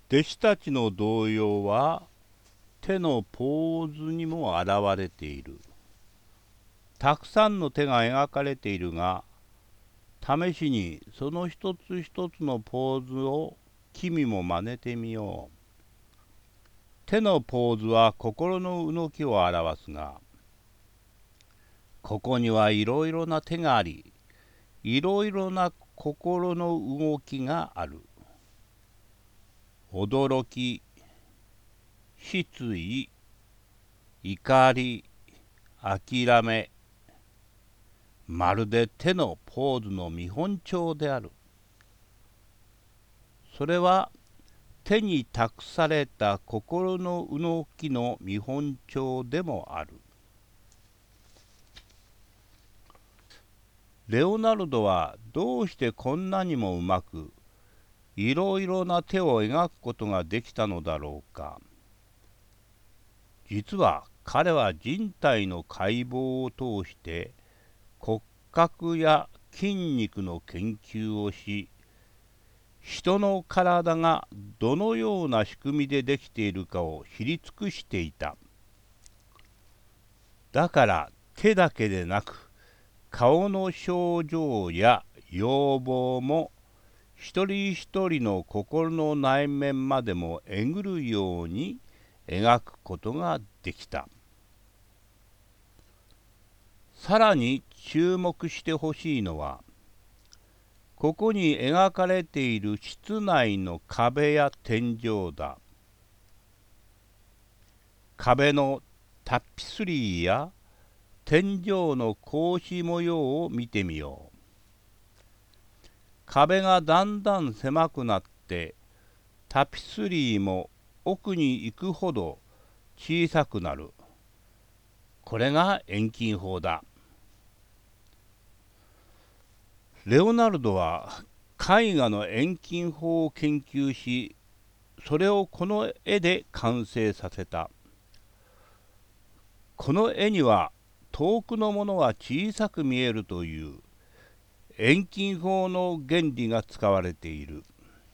弟子たちの動揺は手のポーズにも現れている。たくさんの手が描かれているが、試しにその一つ一つのポーズを君も真似てみよう。手のポーズは心の動きを表すが、ここにはいろいろな手があり、いろいろな心の動きがある。驚き、失意、怒り、諦め、まるで手のポーズの見本帳である。それは手に託された心の動きの見本帳でもある。レオナルドはどうしてこんなにもうまくいろいろな手を描くことができたのだろうか。実は彼は人体の解剖を通して骨格や筋肉の研究をし、人の体がどのような仕組みでできているかを知り尽くしていた。だから手だけでなく、顔の表情や要望も一人一人の心の内面までもえぐるように描くことができた。さらに注目してほしいのは、ここに描かれている室内の壁や天井だ。壁のタピスリーや天井の格子模様を見てみよう。壁がだんだん狭くなって、タピスリーも奥に行くほど小さくなる。これが遠近法だ。レオナルドは絵画の遠近法を研究し、それをこの絵で完成させた。この絵には遠くのものは小さく見えるという遠近法の原理が使われている。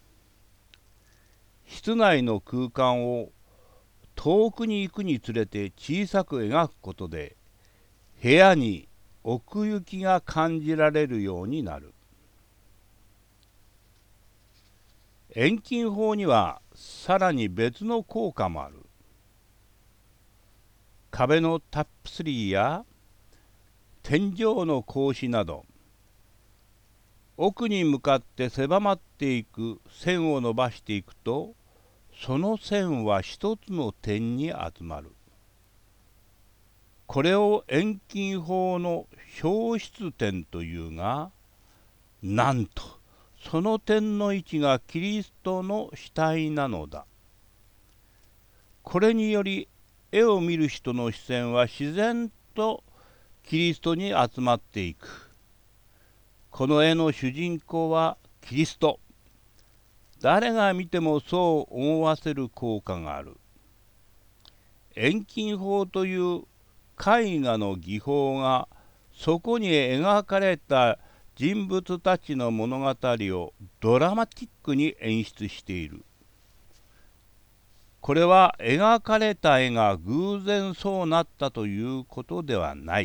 室内の空間を遠くに行くにつれて小さく描くことで、部屋に奥行きが感じられるようになる。遠近法にはさらに別の効果もある。壁のタップスリーや天井の格子など、奥に向かって狭まっていく線を伸ばしていくと、その線は一つの点に集まる。これを遠近法の表出点というが、なんとその点の位置がキリストの死体なのだ。これにより絵を見る人の視線は自然とキリストに集まっていく。この絵の主人公はキリスト。誰が見てもそう思わせる効果がある。遠近法という絵画の技法がそこに描かれた人物たちの物語をドラマティックに演出している。これは描かれた絵が偶然そうなったということではない。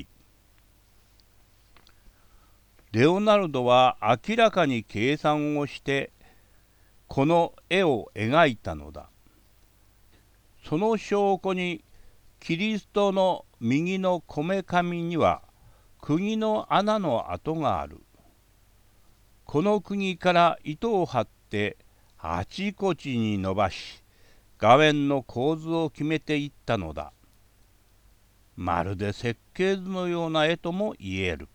レオナルドは明らかに計算をしてこの絵を描いたのだ。その証拠にキリストの右のこめかみには釘の穴の跡がある。この釘から糸を張ってあちこちに伸ばし、画面の構図を決めていったのだ。まるで設計図のような絵とも言える。